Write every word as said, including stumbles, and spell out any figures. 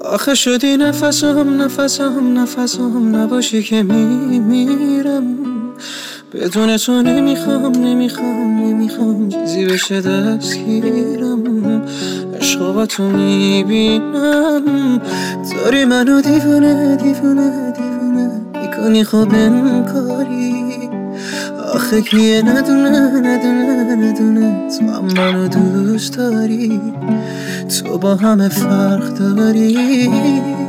آخه شدی نفسم نفسم نفسم نباشی که میمیرم. بدون تو نمیخوام نمیخوام نمیخوام چیزی بشه دستگیرم. عشق با تو میبینم داری منو دیوونه دیوونه دیوونه میکنی. خب انکاری آخه کیه ندونه ندونه ندونه تو هم منو دوست داری. تو با همه فرق داری.